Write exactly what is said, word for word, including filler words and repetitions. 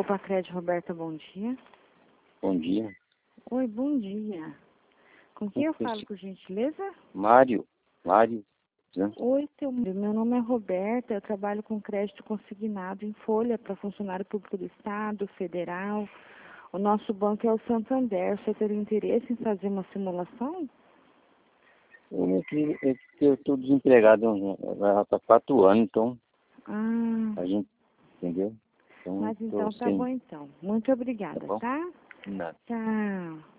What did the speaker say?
Copa Crédito, Roberta, bom dia. Bom dia. Oi, bom dia. Com quem eu falo, por gentileza? Mário. Mário. Né? Oi, teu... meu nome é Roberta, eu trabalho com crédito consignado em folha para funcionário público do Estado, federal. O nosso banco é o Santander. Você teria interesse em fazer uma simulação? Eu não queria, é que eu estou desempregado há quatro anos, então Ah, a gente, entendeu? Então, mas tô então tá sem, bom então. Muito obrigada, tá bom? tá? Nada. Tchau.